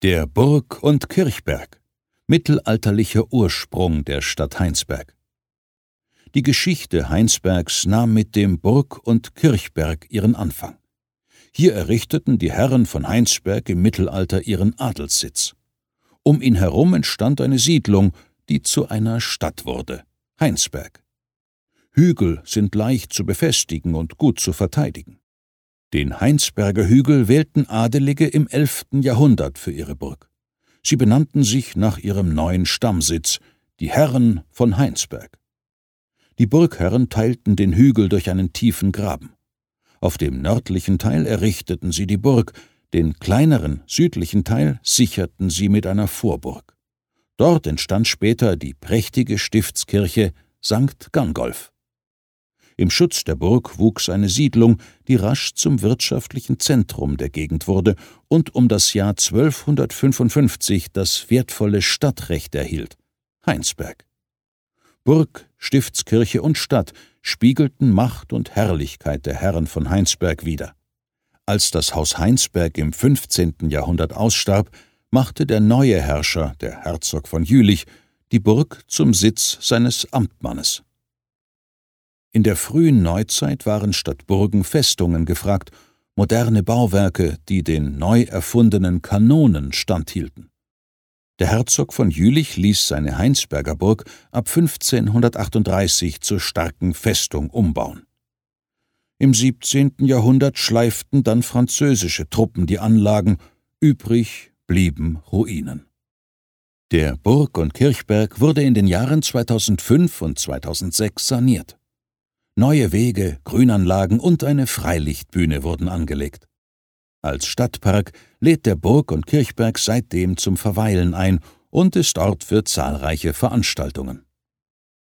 Der Burg- und Kirchberg, mittelalterlicher Ursprung der Stadt Heinsberg. Die Geschichte Heinsbergs nahm mit dem Burg- und Kirchberg ihren Anfang. Hier errichteten die Herren von Heinsberg im Mittelalter ihren Adelssitz. Um ihn herum entstand eine Siedlung, die zu einer Stadt wurde, Heinsberg. Hügel sind leicht zu befestigen und gut zu verteidigen. Den Heinsberger Hügel wählten Adelige im 11. Jahrhundert für ihre Burg. Sie benannten sich nach ihrem neuen Stammsitz, die Herren von Heinsberg. Die Burgherren teilten den Hügel durch einen tiefen Graben. Auf dem nördlichen Teil errichteten sie die Burg, den kleineren südlichen Teil sicherten sie mit einer Vorburg. Dort entstand später die prächtige Stiftskirche St. Gangolf. Im Schutz der Burg wuchs eine Siedlung, die rasch zum wirtschaftlichen Zentrum der Gegend wurde und um das Jahr 1255 das wertvolle Stadtrecht erhielt, Heinsberg. Burg, Stiftskirche und Stadt spiegelten Macht und Herrlichkeit der Herren von Heinsberg wider. Als das Haus Heinsberg im 15. Jahrhundert ausstarb, machte der neue Herrscher, der Herzog von Jülich, die Burg zum Sitz seines Amtmannes. In der frühen Neuzeit waren statt Burgen Festungen gefragt, moderne Bauwerke, die den neu erfundenen Kanonen standhielten. Der Herzog von Jülich ließ seine Heinsberger Burg ab 1538 zur starken Festung umbauen. Im 17. Jahrhundert schleiften dann französische Truppen die Anlagen, übrig blieben Ruinen. Der Burg- und Kirchberg wurde in den Jahren 2005 und 2006 saniert. Neue Wege, Grünanlagen und eine Freilichtbühne wurden angelegt. Als Stadtpark lädt der Burg- und Kirchberg seitdem zum Verweilen ein und ist Ort für zahlreiche Veranstaltungen.